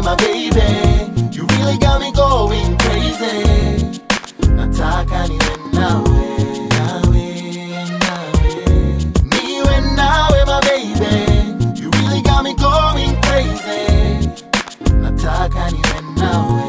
my baby, you really got me going crazy. Nataka niwe nawe, niwe nawe my baby, you really got me going crazy. Nataka niwe nawe.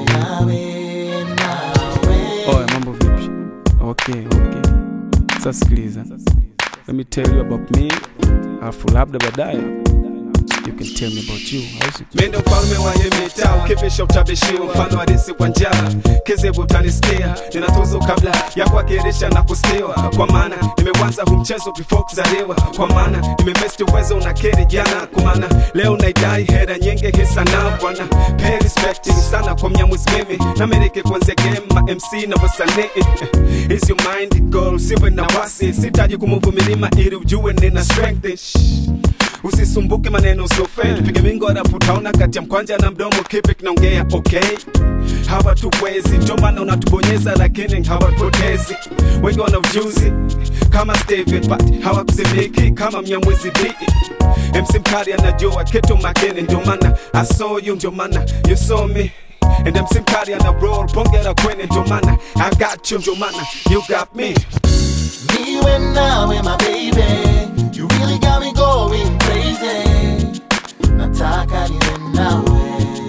Oya, mambo vipi? Okay. Sasa sikiliza. Let me tell you about me. Alafu labda baadaye you can tell me about you. Mendo mfalme wa himita, ukipisha utabishio, mfano wa disi kwa njaa, kizibu utanisikia, ninatuzo kabla ya kuakirisha na kustiwa, kwa maana nimewanza mchezo before kuzaliwa, kwa maana nimemesti uwezo unakeri jana, kwa maana leo naidai hera nyingi hisa na bwana, pay respecting sana kwa mnyamuzi mimi, na mereke kwanze game, ma MC na wasanii, is your mind goal, siwe na wasi, sitaji kumuvu milima ili ujue nina strength. Usisumbuke maneno usofeli, pige mingo rapu utaona kati ya mkwanja na mdomo, keep it naongea okay. Hawatuwezi, ndio maana unatubonyeza lakini hawatupotezi. Wengi wana ujuzi kama Steven but hawakuzimiki kama Mnyamwezi D. MC Mkali anajua kitu makini, ndio maana I saw you, ndio maana you saw me. And MC Mkali ana roll, pongera kwenye, ndio maana I got you, ndio maana you got me. Niwe nawe my baby, you really got me going crazy. Nataka niwe nawe.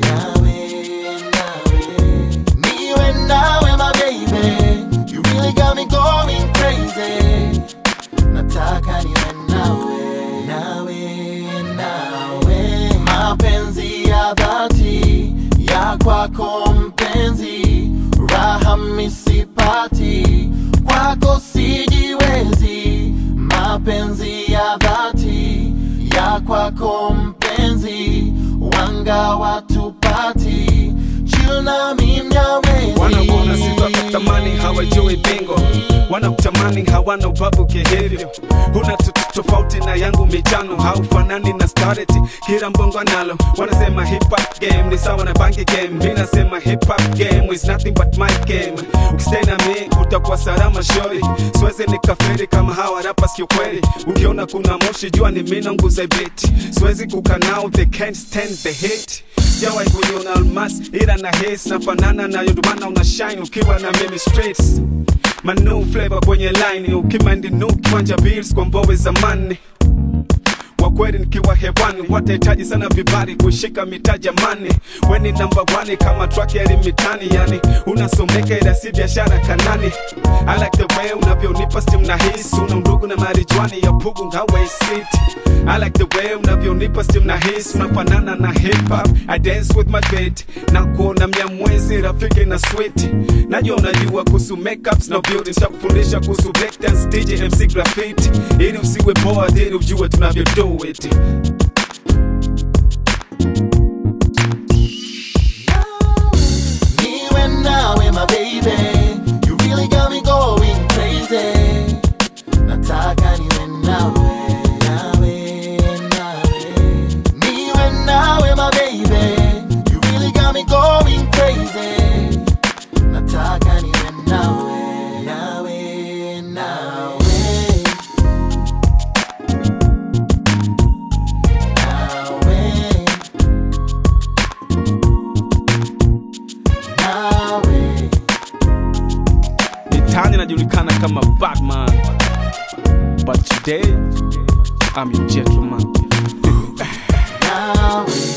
Niwe nawe my baby, you really got me going crazy. Nataka niwe nawe. Mapenzi ya dhati ya kwako mpenzi, raha misipati kwako sijiwezi. Mapenzi ya dhati ya kwako mpenzi, wanga watupati, chuna Mnyamwezi. Wanaona sitakutamani hawajui bingo, wanakutamani hawana ubavu kihivyo. Huna tofauti na yangu michano, haufanani na stareti, kila mbongo analo. Wanasema hip hop game ni sawa na bangi game, mimi nasema hip hop game is nothing but my game. Ukistay na mimi utakuwa salama shori, siwezi nikafiri kama hawa rappers kiukweli. Ukiona kuna moshi jua ni mimi nanguza beat, siwezi kukanao, they can't stand the hate. Sijawahi kuiona almas ila na hits nafanana nayo, ndio maana una shine ukiwa na mimi streets. My new flavor kwenye line, ukimandi new kwanja bills kwa mbowe zamani. Wakweli nikiwa hewani, watahitaji sana vibali kushika mitaja mani. Weni number one kama track ya limitani, yani unasomeka ila si biashara kanani. I like the way unavyonipa steam na hisi, una undugu na marijuani ya pugu ngawe city. I like the way unavyonipa steam na hisi, unafanana na hip hop, I dance with my feet. Na kuona Mnyamwezi rafiki na sweet, najua unajua kuhusu makeups na beauty. Nitakufundisha kuhusu breakdance, DJ, MC, graffiti, ili usiwe bored, ili ujue tunavyo do it. Niwe nawe my baby, you really got me going crazy. Nataka niwe nawe. Niwe nawe my baby, you really got me going crazy. Nataka niwe nawe. Nitani najulikana kama Batman, but today I'm your gentleman. Nawe.